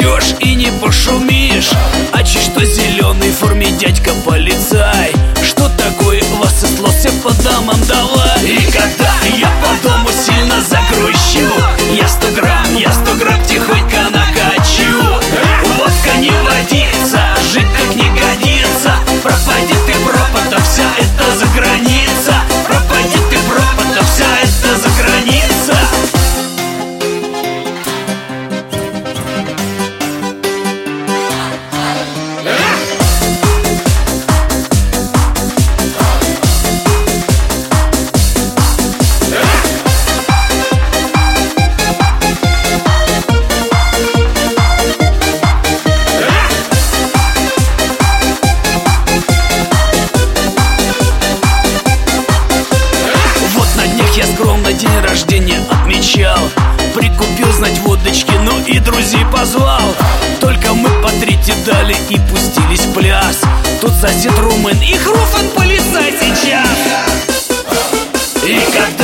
подойдешь и не пошумишь, а чуть что зеленый в форме дядька полицай. Что такое вас и слился по домам давай. И когда я по дому сильно загрущу, я 100 грамм тихонько накачу. Водка не водится, жить так не годится. Пропади ты пропадом, вся это за граница. Пропади ты пропадом, вся это за граница. Я скромно день рождения отмечал, прикупил, знать, водочки, ну и друзей позвал. Только мы по трети дали и пустились в пляс. Тут сосед румын и хруфан полицай сейчас. И когда